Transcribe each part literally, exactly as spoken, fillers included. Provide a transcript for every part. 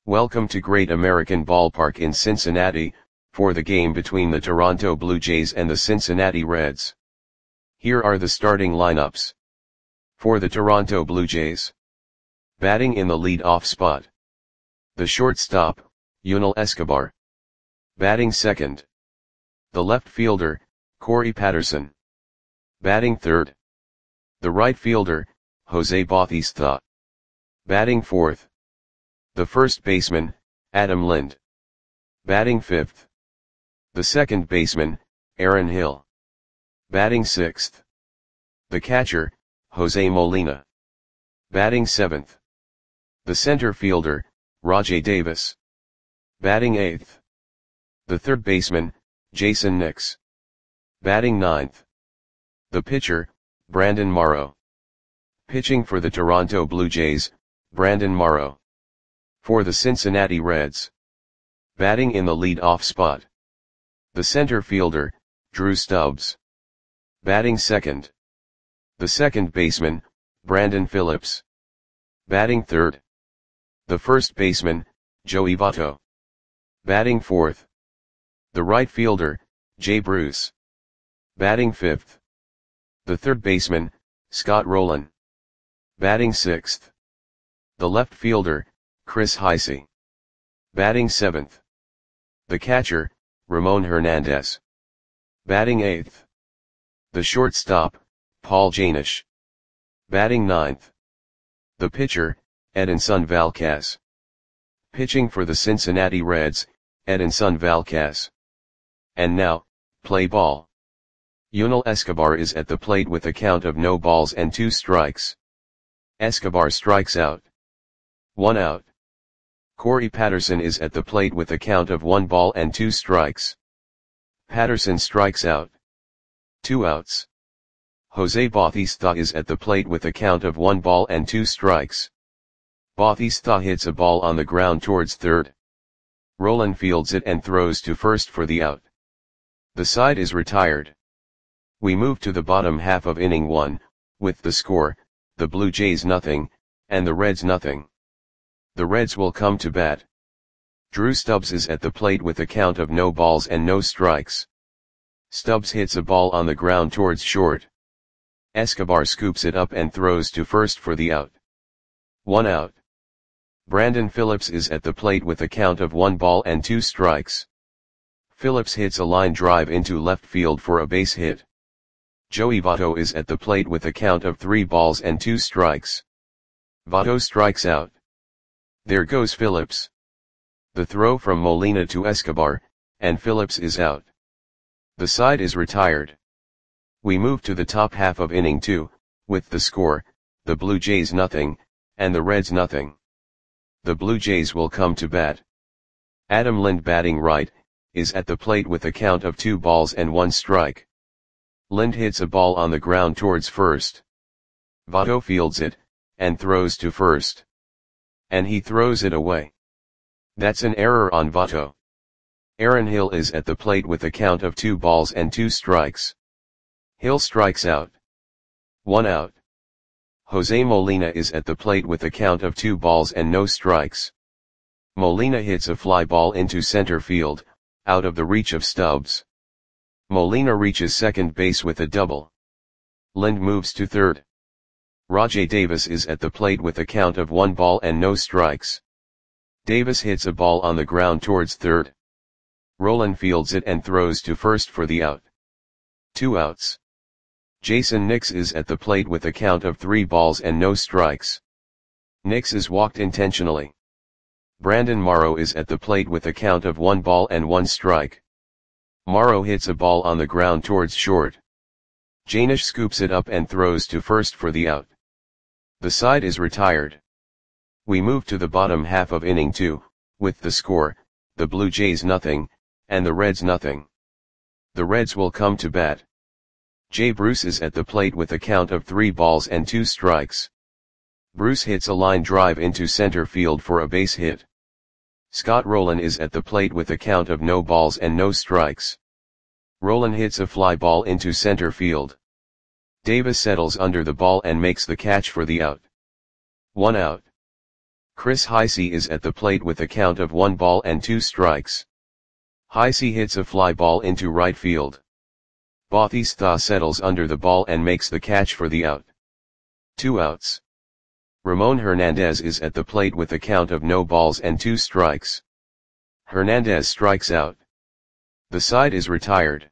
Welcome to Great American Ballpark in Cincinnati, for the game between the Toronto Blue Jays and the Cincinnati Reds. Here are the starting lineups. For the Toronto Blue Jays. Batting in the lead-off spot. The shortstop, Yunel Escobar. Batting second. The left fielder, Corey Patterson. Batting third. The right fielder, Jose Bautista. Batting fourth. The first baseman, Adam Lind. Batting fifth. The second baseman, Aaron Hill. Batting sixth. The catcher, Jose Molina. Batting seventh. The center fielder, Rajai Davis. Batting eighth. The third baseman, Jason Nix. Batting ninth. The pitcher, Brandon Morrow. Pitching for the Toronto Blue Jays, Brandon Morrow. For the Cincinnati Reds. Batting in the lead-off spot. The center fielder, Drew Stubbs. Batting second. The second baseman, Brandon Phillips. Batting third. The first baseman, Joey Votto. Batting fourth. The right fielder, Jay Bruce. Batting fifth. The third baseman, Scott Rolen. Batting sixth. The left fielder, Chris Heisey. Batting seventh. The catcher, Ramon Hernandez. Batting eighth. The shortstop, Paul Janish. Batting ninth. The pitcher, Edinson Valquez. Pitching for the Cincinnati Reds, Edinson Valquez. And now, play ball. Yunel Escobar is at the plate with a count of no balls and two strikes. Escobar strikes out. One out. Corey Patterson is at the plate with a count of one ball and two strikes. Patterson strikes out. Two outs. Jose Bautista is at the plate with a count of one ball and two strikes. Bautista hits a ball on the ground towards third. Rolen fields it and throws to first for the out. The side is retired. We move to the bottom half of inning one, with the score, the Blue Jays nothing, and the Reds nothing. The Reds will come to bat. Drew Stubbs is at the plate with a count of no balls and no strikes. Stubbs hits a ball on the ground towards short. Escobar scoops it up and throws to first for the out. One out. Brandon Phillips is at the plate with a count of one ball and two strikes. Phillips hits a line drive into left field for a base hit. Joey Votto is at the plate with a count of three balls and two strikes. Votto strikes out. There goes Phillips. The throw from Molina to Escobar, and Phillips is out. The side is retired. We move to the top half of inning two, with the score, the Blue Jays nothing, and the Reds nothing. The Blue Jays will come to bat. Adam Lind batting right, is at the plate with a count of two balls and one strike. Lind hits a ball on the ground towards first. Votto fields it, and throws to first. And he throws it away. That's an error on Votto. Aaron Hill is at the plate with a count of two balls and two strikes. Hill strikes out. One out. Jose Molina is at the plate with a count of two balls and no strikes. Molina hits a fly ball into center field, out of the reach of Stubbs. Molina reaches second base with a double. Lind moves to third. Rajai Davis is at the plate with a count of one ball and no strikes. Davis hits a ball on the ground towards third. Rolen fields it and throws to first for the out. Two outs. Jason Nix is at the plate with a count of three balls and no strikes. Nix is walked intentionally. Brandon Morrow is at the plate with a count of one ball and one strike. Morrow hits a ball on the ground towards short. Janish scoops it up and throws to first for the out. The side is retired. We move to the bottom half of inning two, with the score, the Blue Jays nothing, and the Reds nothing. The Reds will come to bat. Jay Bruce is at the plate with a count of three balls and two strikes. Bruce hits a line drive into center field for a base hit. Scott Rolen is at the plate with a count of no balls and no strikes. Rolen hits a fly ball into center field. Davis settles under the ball and makes the catch for the out. One out. Chris Heisey is at the plate with a count of one ball and two strikes. Heisey hits a fly ball into right field. Bautista settles under the ball and makes the catch for the out. Two outs. Ramon Hernandez is at the plate with a count of no balls and two strikes. Hernandez strikes out. The side is retired.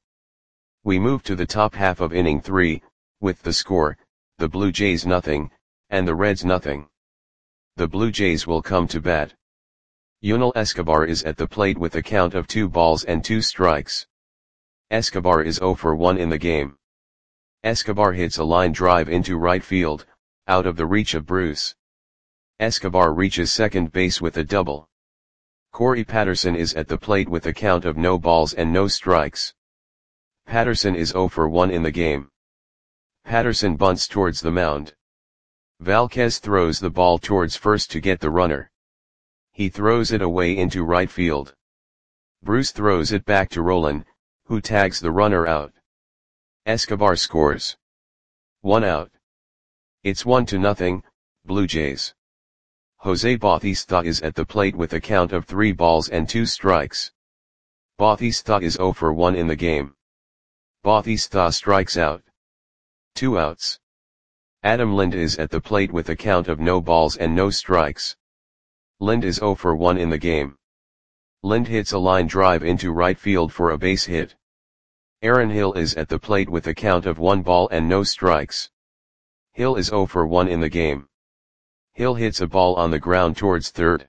We move to the top half of inning three, with the score, the Blue Jays nothing, and the Reds nothing. The Blue Jays will come to bat. Yunel Escobar is at the plate with a count of two balls and two strikes. Escobar is zero for one in the game. Escobar hits a line drive into right field, out of the reach of Bruce. Escobar reaches second base with a double. Corey Patterson is at the plate with a count of no balls and no strikes. Patterson is zero for one in the game. Patterson bunts towards the mound. Valquez throws the ball towards first to get the runner. He throws it away into right field. Bruce throws it back to Rolen, who tags the runner out. Escobar scores. One out. It's one to nothing, Blue Jays. Jose Bautista is at the plate with a count of three balls and two strikes. Bautista is zero for one in the game. Bautista strikes out. Two outs. Adam Lind is at the plate with a count of no balls and no strikes. Lind is zero for one in the game. Lind hits a line drive into right field for a base hit. Aaron Hill is at the plate with a count of one ball and no strikes. Hill is zero for one in the game. Hill hits a ball on the ground towards third.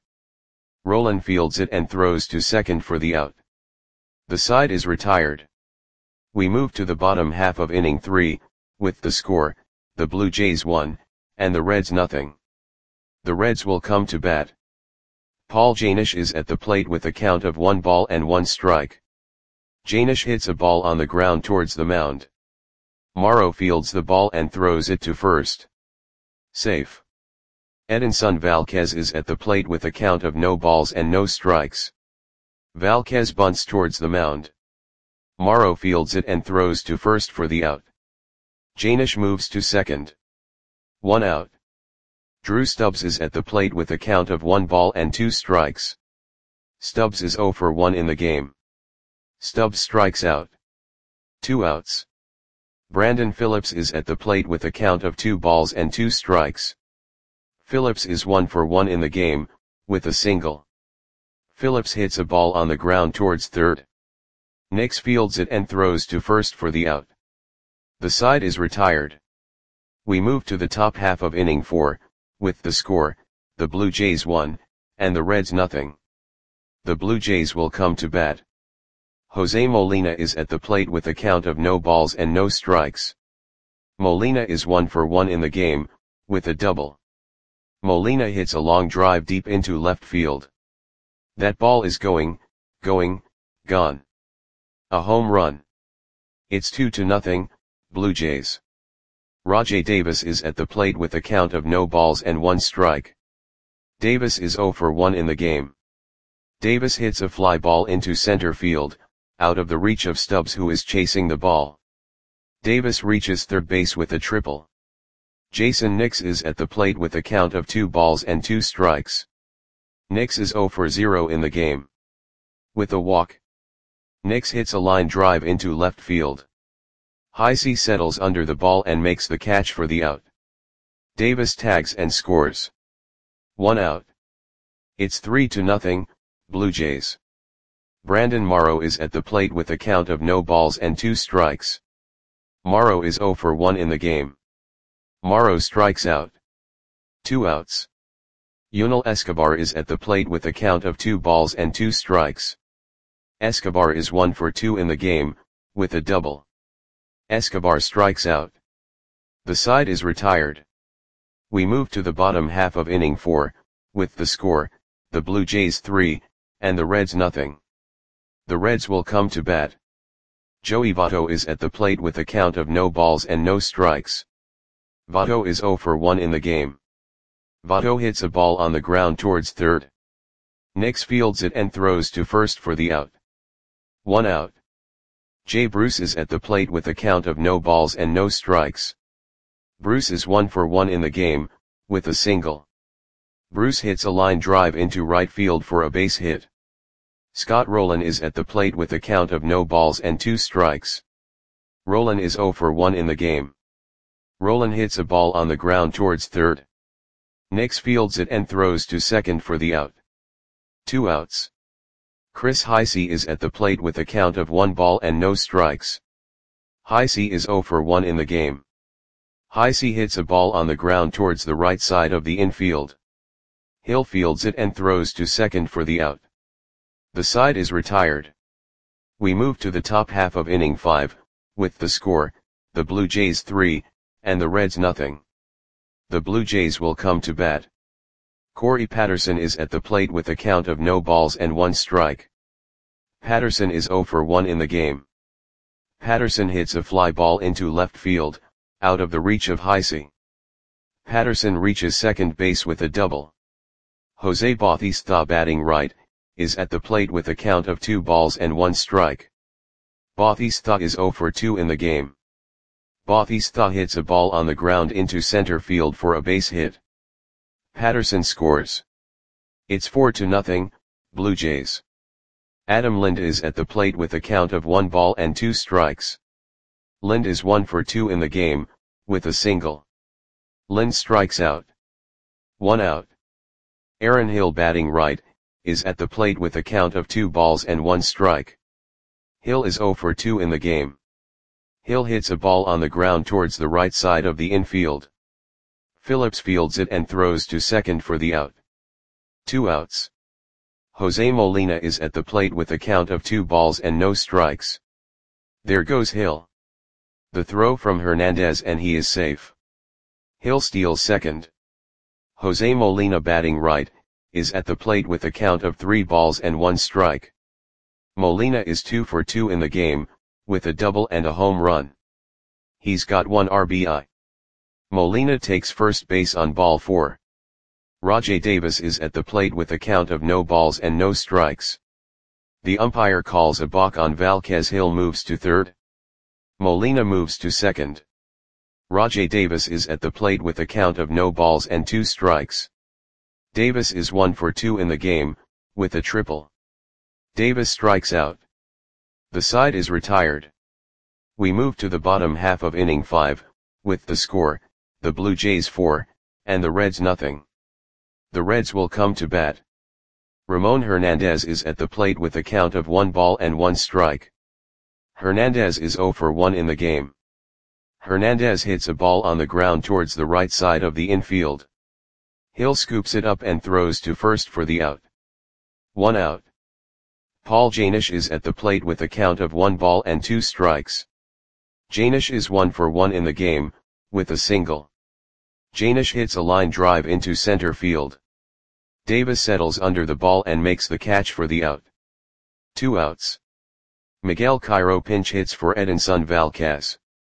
Rolen fields it and throws to second for the out. The side is retired. We move to the bottom half of inning three, with the score, the Blue Jays one, and the Reds nothing. The Reds will come to bat. Paul Janish is at the plate with a count of one ball and one strike. Janish hits a ball on the ground towards the mound. Morrow fields the ball and throws it to first. Safe. Edinson Valquez is at the plate with a count of no balls and no strikes. Valquez bunts towards the mound. Morrow fields it and throws to first for the out. Janish moves to second. One out. Drew Stubbs is at the plate with a count of one ball and two strikes. Stubbs is zero for one in the game. Stubbs strikes out. Two outs. Brandon Phillips is at the plate with a count of two balls and two strikes. Phillips is one for one in the game, with a single. Phillips hits a ball on the ground towards third. Nix fields it and throws to first for the out. The side is retired. We move to the top half of inning four, with the score, the Blue Jays one, and the Reds nothing. The Blue Jays will come to bat. Jose Molina is at the plate with a count of no balls and no strikes. Molina is one for one in the game, with a double. Molina hits a long drive deep into left field. That ball is going, going, gone. A home run. It's two to nothing, Blue Jays. Rajai Davis is at the plate with a count of no balls and one strike. Davis is zero for one in the game. Davis hits a fly ball into center field, out of the reach of Stubbs who is chasing the ball. Davis reaches third base with a triple. Jason Nix is at the plate with a count of two balls and two strikes. Nix is zero for zero in the game. With a walk. Nix hits a line drive into left field. Heisey settles under the ball and makes the catch for the out. Davis tags and scores. One out. It's three to nothing, Blue Jays. Brandon Morrow is at the plate with a count of no balls and two strikes. Morrow is zero for one in the game. Morrow strikes out. Two outs. Yunel Escobar is at the plate with a count of two balls and two strikes. Escobar is one for two in the game, with a double. Escobar strikes out. The side is retired. We move to the bottom half of inning four, with the score, the Blue Jays three, and the Reds nothing. The Reds will come to bat. Joey Votto is at the plate with a count of no balls and no strikes. Votto is zero for one in the game. Votto hits a ball on the ground towards third. Nix fields it and throws to first for the out. One out. Jay Bruce is at the plate with a count of no balls and no strikes. Bruce is one for one in the game, with a single. Bruce hits a line drive into right field for a base hit. Scott Rolen is at the plate with a count of no balls and two strikes. Rolen is zero for one in the game. Rolen hits a ball on the ground towards third. Nix fields it and throws to second for the out. Two outs. Chris Heisey is at the plate with a count of one ball and no strikes. Heisey is zero for one in the game. Heisey hits a ball on the ground towards the right side of the infield. Hill fields it and throws to second for the out. The side is retired. We move to the top half of inning five, with the score, the Blue Jays three, and the Reds nothing. The Blue Jays will come to bat. Corey Patterson is at the plate with a count of no balls and one strike. Patterson is zero for one in the game. Patterson hits a fly ball into left field, out of the reach of Heisey. Patterson reaches second base with a double. Jose Bautista, batting right, is at the plate with a count of two balls and one strike. Bautista is zero for two in the game. Bautista hits a ball on the ground into center field for a base hit. Patterson scores. It's four to nothing, Blue Jays. Adam Lind is at the plate with a count of one ball and two strikes. Lind is one for two in the game, with a single. Lind strikes out. One out. Aaron Hill, batting right, is at the plate with a count of two balls and one strike. Hill is zero for two in the game. Hill hits a ball on the ground towards the right side of the infield. Phillips fields it and throws to second for the out. Two outs. Jose Molina is at the plate with a count of two balls and no strikes. There goes Hill. The throw from Hernandez and he is safe. Hill steals second. Jose Molina, batting right, is at the plate with a count of three balls and one strike. Molina is two for two in the game, with a double and a home run. He's got one R B I. Molina takes first base on ball four. Rajai Davis is at the plate with a count of no balls and no strikes. The umpire calls a balk on Valquez. Hill moves to third. Molina moves to second. Rajai Davis is at the plate with a count of no balls and two strikes. Davis is one for two in the game, with a triple. Davis strikes out. The side is retired. We move to the bottom half of inning five, with the score, the Blue Jays four, and the Reds nothing. The Reds will come to bat. Ramon Hernandez is at the plate with a count of one ball and one strike. Hernandez is zero for one in the game. Hernandez hits a ball on the ground towards the right side of the infield. Hill scoops it up and throws to first for the out. One out. Paul Janish is at the plate with a count of one ball and two strikes. Janish is one for one in the game, with a single. Janish hits a line drive into center field. Davis settles under the ball and makes the catch for the out. Two outs. Miguel Cairo pinch hits for Edinson Valquez.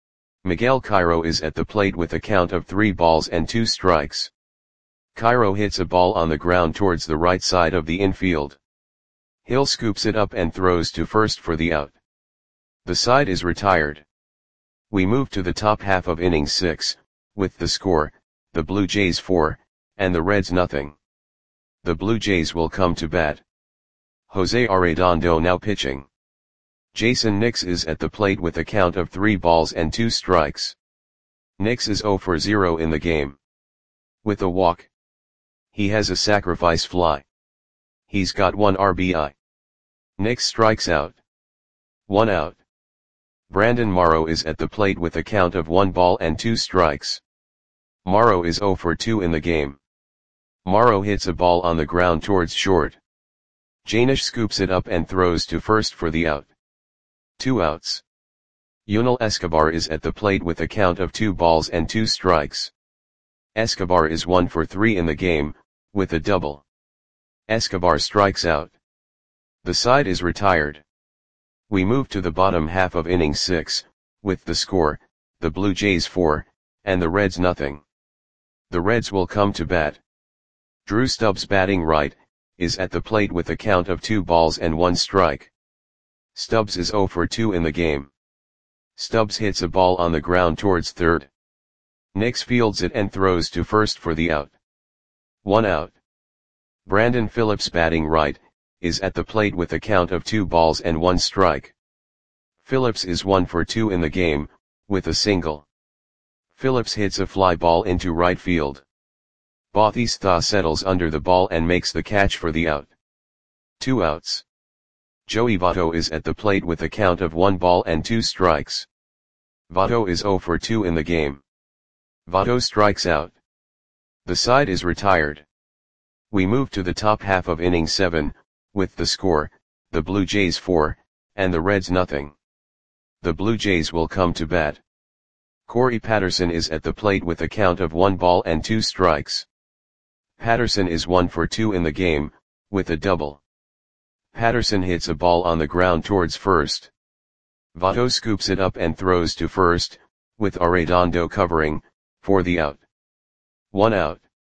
Miguel Cairo is at the plate with a count of three balls and two strikes. Cairo hits a ball on the ground towards the right side of the infield. Hill scoops it up and throws to first for the out. The side is retired. We move to the top half of inning six, with the score, the Blue Jays four, and the Reds nothing. The Blue Jays will come to bat. Jose Arredondo now pitching. Jason Nix is at the plate with a count of three balls and two strikes. Nix is zero for zero in the game. With a walk. He has a sacrifice fly. He's got one R B I. Nix strikes out. One out. Brandon Morrow is at the plate with a count of one ball and two strikes. Morrow is zero for two in the game. Morrow hits a ball on the ground towards short. Janish scoops it up and throws to first for the out. Two outs. Yunel Escobar is at the plate with a count of two balls and two strikes. Escobar is one for three in the game, with a double. Escobar strikes out. The side is retired. We move to the bottom half of inning six, with the score, the Blue Jays four, and the Reds nothing. The Reds will come to bat. Drew Stubbs, batting right, is at the plate with a count of two balls and one strike. Stubbs is zero for two in the game. Stubbs hits a ball on the ground towards third. Nix fields it and throws to first for the out. One out. Brandon Phillips batting right, is at the plate with a count of two balls and one strike. Phillips is one for two in the game, with a single. Phillips hits a fly ball into right field. Bautista settles under the ball and makes the catch for the out. Two outs. Joey Votto is at the plate with a count of one ball and two strikes. Votto is zero for two in the game. Votto strikes out. The side is retired. We move to the top half of inning seven, with the score, the Blue Jays four, and the Reds nothing. The Blue Jays will come to bat. Corey Patterson is at the plate with a count of one ball and two strikes. Patterson is one for two in the game, with a double. Patterson hits a ball on the ground towards first. Votto scoops it up and throws to first, with Arredondo covering, for the out. One out.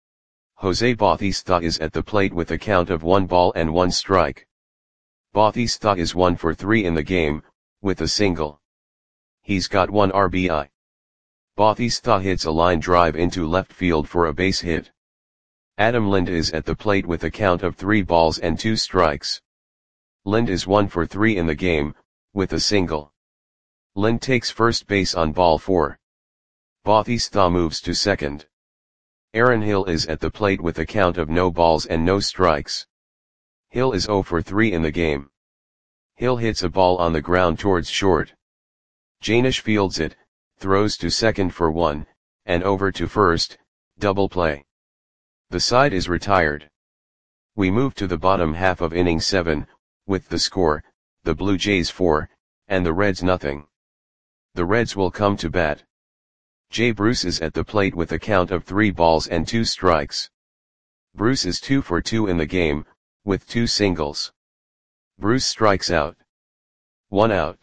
Jose Bautista is at the plate with a count of one ball and one strike. Bautista is one for three in the game, with a single. He's got one R B I. Bautista hits a line drive into left field for a base hit. Adam Lind is at the plate with a count of three balls and two strikes. Lind is one for three in the game, with a single. Lind takes first base on ball four. Bautista moves to second. Aaron Hill is at the plate with a count of no balls and no strikes. Hill is zero for three in the game. Hill hits a ball on the ground towards short. Janish fields it, throws to second for one, and over to first, double play. The side is retired. We move to the bottom half of inning seven, with the score, the Blue Jays four, and the Reds nothing. The Reds will come to bat. Jay Bruce is at the plate with a count of three balls and two strikes. Bruce is two for two in the game, with two singles. Bruce strikes out. One out.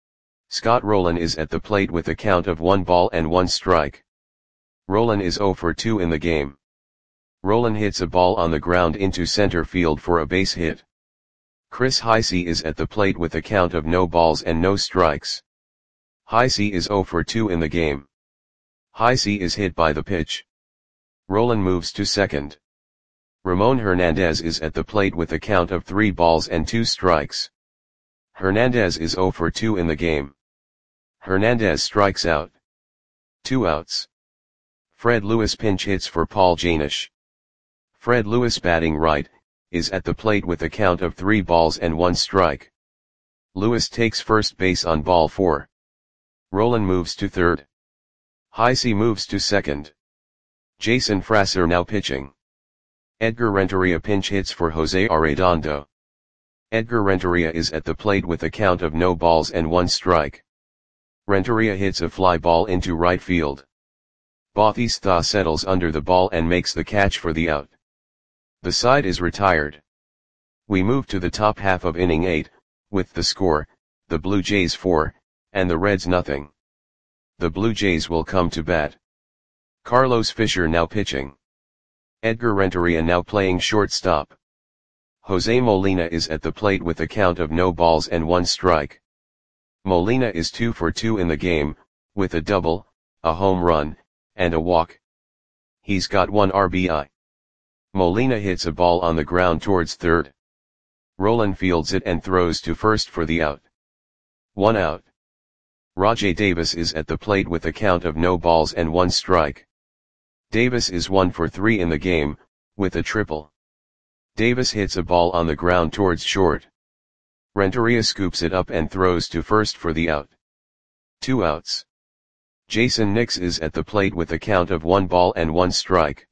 Scott Rowland is at the plate with a count of one ball and one strike. Rowland is zero for two in the game. Rowland hits a ball on the ground into center field for a base hit. Chris Heisey is at the plate with a count of no balls and no strikes. Heisey is zero for two in the game. Heisey is hit by the pitch. Rowland moves to second. Ramon Hernandez is at the plate with a count of three balls and two strikes. Hernandez is zero for two in the game. Hernandez strikes out. Two outs. Fred Lewis pinch hits for Paul Janish. Fred Lewis batting right, is at the plate with a count of three balls and one strike. Lewis takes first base on ball four. Rowland moves to third. Heisey moves to second. Jason Frasser now pitching. Edgar Renteria pinch hits for Jose Arredondo. Edgar Renteria is at the plate with a count of no balls and one strike. Renteria hits a fly ball into right field. Bautista settles under the ball and makes the catch for the out. The side is retired. We move to the top half of inning eight, with the score, the Blue Jays four, and the Reds nothing. The Blue Jays will come to bat. Carlos Fisher now pitching. Edgar Renteria now playing shortstop. Jose Molina is at the plate with a count of no balls and one strike. Molina is two for two in the game, with a double, a home run, and a walk. He's got one R B I. Molina hits a ball on the ground towards third. Rowland fields it and throws to first for the out. One out. Rajai Davis is at the plate with a count of no balls and one strike. Davis is one for three in the game, with a triple. Davis hits a ball on the ground towards short. Renteria scoops it up and throws to first for the out. Two outs. Jason Nix is at the plate with a count of one ball and one strike.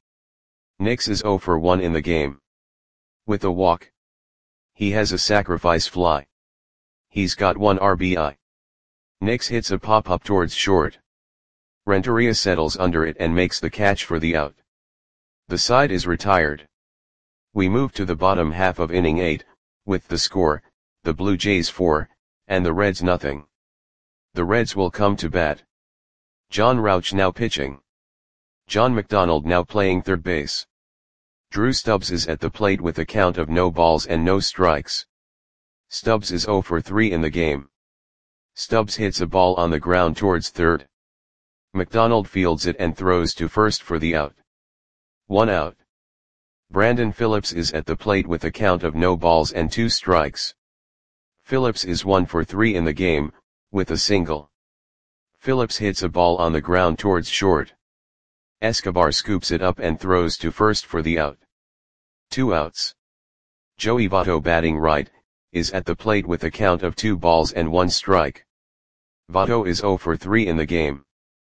Nix is zero for one in the game. With a walk. He has a sacrifice fly. He's got one R B I. Nix hits a pop-up towards short. Renteria settles under it and makes the catch for the out. The side is retired. We move to the bottom half of inning eight, with the score, the Blue Jays four, and the Reds nothing. The Reds will come to bat. John Rauch now pitching. John McDonald now playing third base. Drew Stubbs is at the plate with a count of no balls and no strikes. Stubbs is zero for three in the game. Stubbs hits a ball on the ground towards third. McDonald fields it and throws to first for the out. One out. Brandon Phillips is at the plate with a count of no balls and two strikes. Phillips is one for three in the game, with a single. Phillips hits a ball on the ground towards short. Escobar scoops it up and throws to first for the out. Two outs. Joey Votto, batting right, is at the plate with a count of two balls and one strike. Votto is zero for three in the game.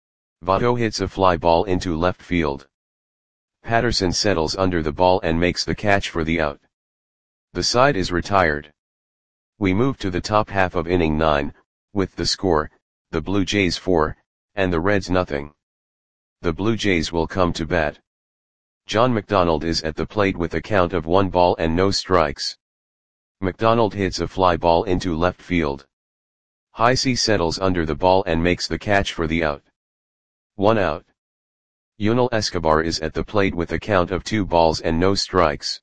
Votto hits a fly ball into left field. Patterson settles under the ball and makes the catch for the out. The side is retired. We move to the top half of inning nine, with the score, the Blue Jays four, and the Reds nothing. The Blue Jays will come to bat. John McDonald is at the plate with a count of one ball and no strikes. McDonald hits a fly ball into left field. Heisey settles under the ball and makes the catch for the out. One out. Yunel Escobar is at the plate with a count of two balls and no strikes.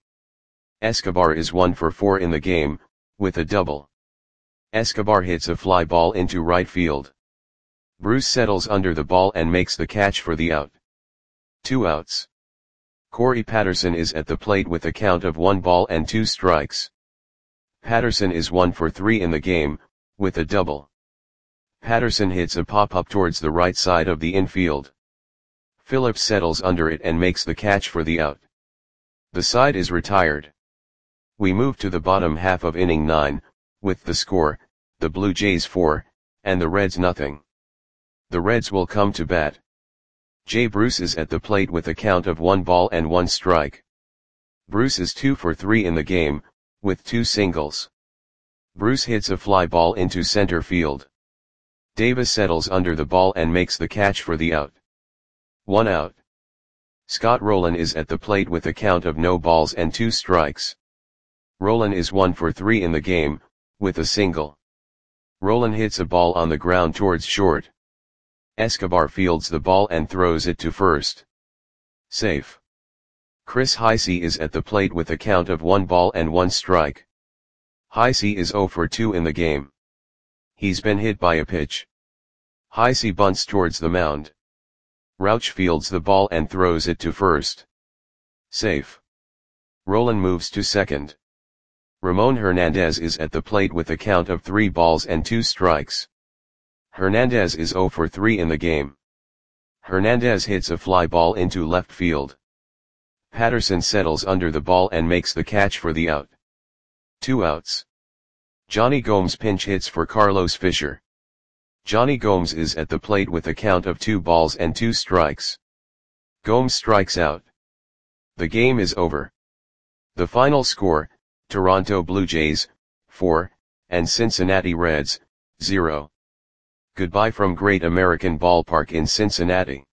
Escobar is one for four in the game, with a double. Escobar hits a fly ball into right field. Bruce settles under the ball and makes the catch for the out. Two outs. Corey Patterson is at the plate with a count of one ball and two strikes. Patterson is one for three in the game, with a double. Patterson hits a pop-up towards the right side of the infield. Phillips settles under it and makes the catch for the out. The side is retired. We move to the bottom half of inning nine, with the score, the Blue Jays four, and the Reds nothing. The Reds will come to bat. Jay Bruce is at the plate with a count of one ball and one strike. Bruce is two for three in the game, with two singles. Bruce hits a fly ball into center field. Davis settles under the ball and makes the catch for the out. One out. Scott Rolen is at the plate with a count of no balls and two strikes. Rolen is one for three in the game, with a single. Rolen hits a ball on the ground towards short. Escobar fields the ball and throws it to first. Safe. Chris Heisey is at the plate with a count of one ball and one strike. Heisey is zero for two in the game. He's been hit by a pitch. Heisey bunts towards the mound. Rauch fields the ball and throws it to first. Safe. Rolen moves to second. Ramon Hernandez is at the plate with a count of three balls and two strikes. Hernandez is zero for three in the game. Hernandez hits a fly ball into left field. Patterson settles under the ball and makes the catch for the out. Two outs. Johnny Gomes pinch hits for Carlos Fisher. Johnny Gomes is at the plate with a count of two balls and two strikes. Gomes strikes out. The game is over. The final score, Toronto Blue Jays, four, and Cincinnati Reds, zero. Goodbye from Great American Ballpark in Cincinnati.